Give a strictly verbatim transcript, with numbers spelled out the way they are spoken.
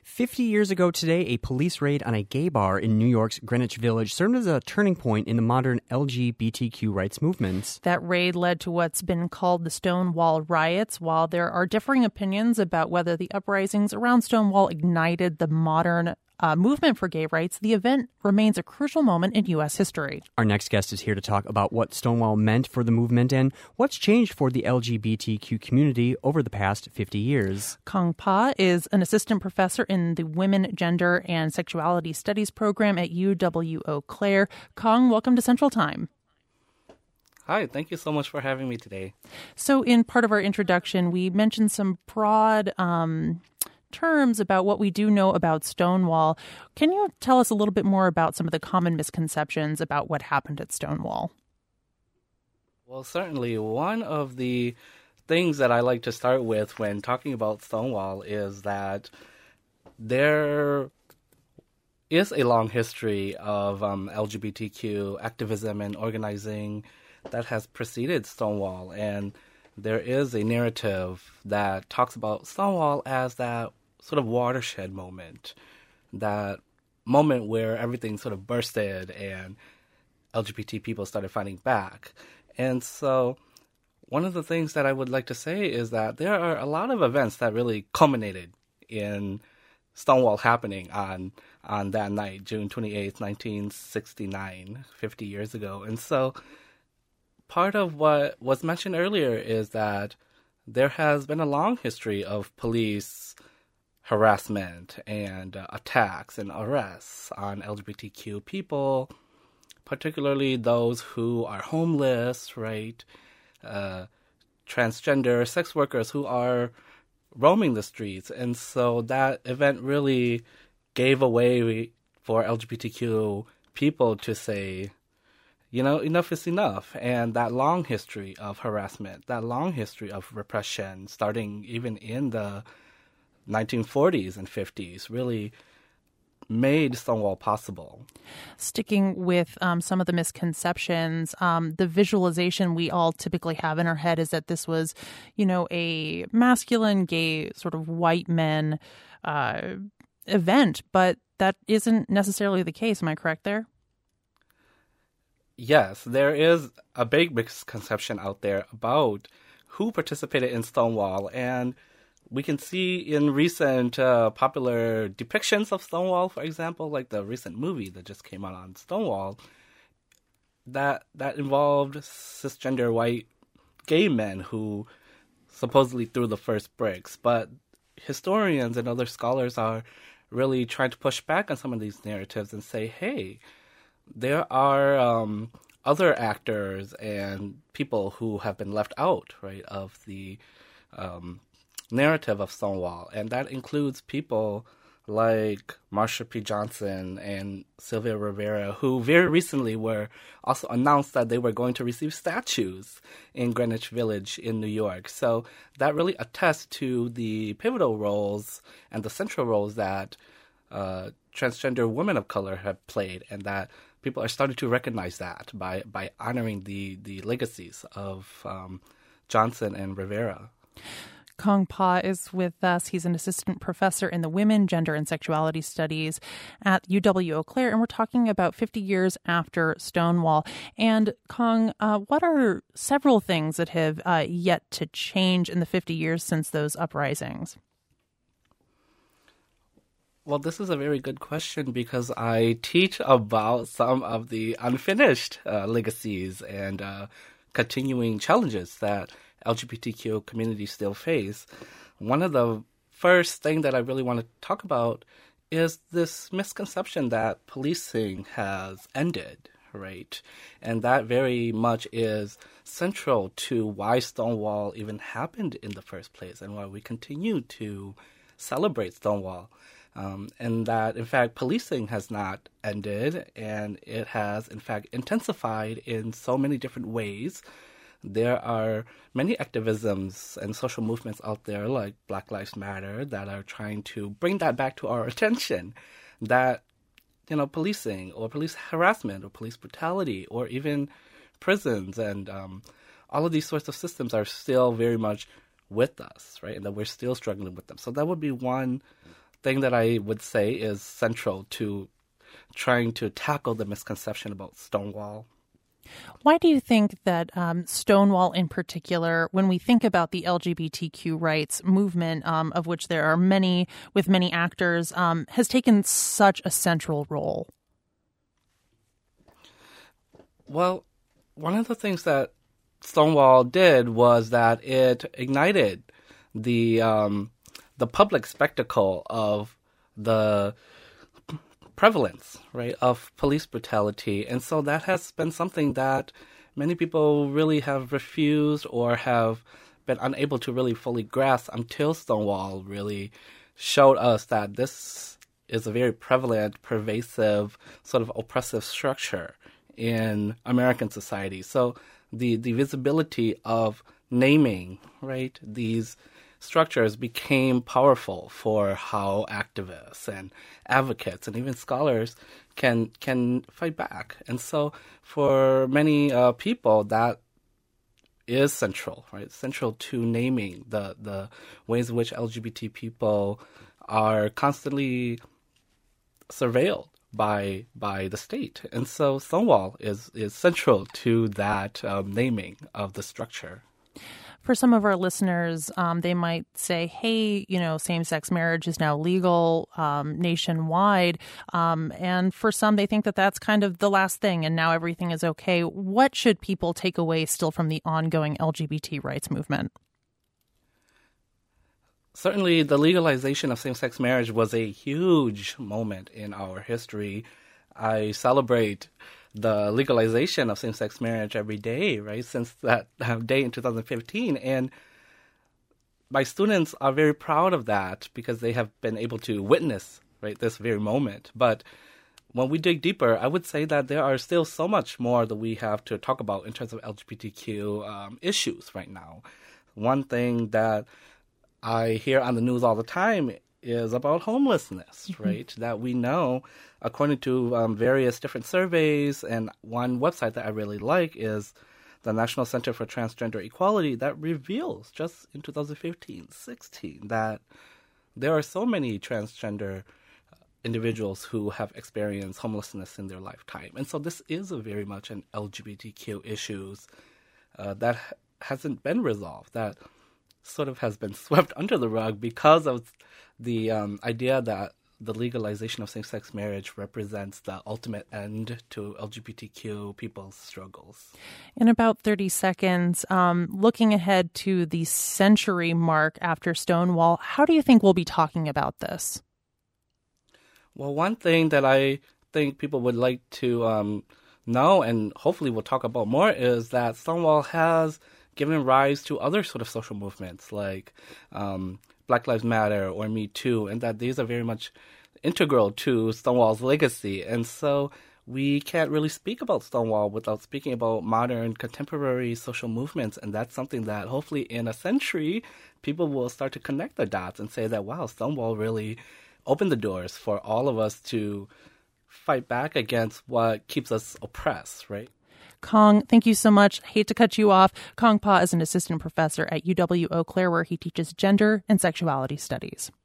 Fifty years ago today, a police raid on a gay bar in New York's Greenwich Village served as a turning point in the modern L G B T Q rights movement. That raid led to what's been called the Stonewall riots. While there are differing opinions about whether the uprisings around Stonewall ignited the modern uh, movement for gay rights, the event remains a crucial moment in U S history. Our next guest is here to talk about what Stonewall meant for the movement and what's changed for the L G B T Q community over the past fifty years. Kong Pa is an assistant professor in the Women, Gender, and Sexuality Studies program at U W Eau Claire. Kong, welcome to Central Time. Hi, thank you so much for having me today. So in part of our introduction, we mentioned some broad um, terms about what we do know about Stonewall. Can you tell us a little bit more about some of the common misconceptions about what happened at Stonewall? Well, certainly one of the things that I like to start with when talking about Stonewall is that there is a long history of um, L G B T Q activism and organizing that has preceded Stonewall. And there is a narrative that talks about Stonewall as that sort of watershed moment, that moment where everything sort of bursted and L G B T people started fighting back. And so one of the things that I would like to say is that there are a lot of events that really culminated in Stonewall happening on on that night, June twenty-eighth, nineteen sixty-nine, fifty years ago. And so part of what was mentioned earlier is that there has been a long history of police harassment and uh, attacks and arrests on L G B T Q people, particularly those who are homeless, right? Uh, transgender sex workers who are roaming the streets. And so that event really gave a way for L G B T Q people to say, you know, enough is enough. And that long history of harassment, that long history of repression, starting even in the nineteen forties and fifties, really made Stonewall possible. Sticking with um, some of the misconceptions, um, the visualization we all typically have in our head is that this was, you know, a masculine, gay, sort of white men uh, event, but that isn't necessarily the case. Am I correct there? Yes, there is a big misconception out there about who participated in Stonewall, and we can see in recent uh, popular depictions of Stonewall, for example, like the recent movie that just came out on Stonewall, that that involved cisgender white gay men who supposedly threw the first bricks. But historians and other scholars are really trying to push back on some of these narratives and say, hey, there are um, other actors and people who have been left out, right, of the um, narrative of Stonewall, and that includes people like Marsha P. Johnson and Sylvia Rivera, who very recently were also announced that they were going to receive statues in Greenwich Village in New York. So that really attests to the pivotal roles and the central roles that uh, transgender women of color have played, and that people are starting to recognize that by, by honoring the, the legacies of um, Johnson and Rivera. Kong Pa is with us. He's an assistant professor in the Women, Gender, and Sexuality Studies at U W Eau Claire, and we're talking about fifty years after Stonewall. And Kong, uh, what are several things that have uh, yet to change in the fifty years since those uprisings? Well, this is a very good question because I teach about some of the unfinished uh, legacies and uh, continuing challenges that L G B T Q communities still face. One of the first thing that I really want to talk about is this misconception that policing has ended, right? And that very much is central to why Stonewall even happened in the first place and why we continue to celebrate Stonewall. Um, and that, in fact, policing has not ended, and it has, in fact, intensified in so many different ways. There are many activisms and social movements out there, like Black Lives Matter, that are trying to bring that back to our attention, that, you know, policing or police harassment or police brutality or even prisons and um, all of these sorts of systems are still very much with us, right? And that we're still struggling with them. So that would be one thing that I would say is central to trying to tackle the misconception about Stonewall. Why do you think that um, Stonewall in particular, when we think about the L G B T Q rights movement, um, of which there are many with many actors, um, has taken such a central role? Well, one of the things that Stonewall did was that it ignited the um, the public spectacle of the prevalence, right, of police brutality. And so that has been something that many people really have refused or have been unable to really fully grasp until Stonewall really showed us that this is a very prevalent, pervasive, sort of oppressive structure in American society. So the, the visibility of naming, right, these structures became powerful for how activists and advocates and even scholars can can fight back. And so for many uh, people, that is central, right? Central to naming the, the ways in which L G B T people are constantly surveilled by by the state. And so Stonewall is, is central to that um, naming of the structure. For some of our listeners, um, they might say, hey, you know, same-sex marriage is now legal um, nationwide. Um, and for some, they think that that's kind of the last thing and now everything is okay. What should people take away still from the ongoing L G B T rights movement? Certainly, the legalization of same-sex marriage was a huge moment in our history. I celebrate the legalization of same-sex marriage every day, right, since that day in two thousand fifteen. And my students are very proud of that because they have been able to witness, right, this very moment. But when we dig deeper, I would say that there are still so much more that we have to talk about in terms of L G B T Q um, issues right now. One thing that I hear on the news all the time is about homelessness, mm-hmm. right? That we know, according to um, various different surveys, and one website that I really like is the National Center for Transgender Equality, that reveals just in two thousand fifteen sixteen that there are so many transgender individuals who have experienced homelessness in their lifetime. And so this is a very much an L G B T Q issues uh, that hasn't been resolved, that sort of has been swept under the rug because of the um, idea that the legalization of same-sex marriage represents the ultimate end to L G B T Q people's struggles. In about thirty seconds, um, looking ahead to the century mark after Stonewall, how do you think we'll be talking about this? Well, one thing that I think people would like to um, know, and hopefully we'll talk about more, is that Stonewall has given rise to other sort of social movements like um, Black Lives Matter or Me Too, and that these are very much integral to Stonewall's legacy. And so we can't really speak about Stonewall without speaking about modern contemporary social movements. And that's something that hopefully in a century, people will start to connect the dots and say that, wow, Stonewall really opened the doors for all of us to fight back against what keeps us oppressed, right? Kong, thank you so much. Hate to cut you off. Kong Pa is an assistant professor at U W Eau Claire, where he teaches gender and sexuality studies.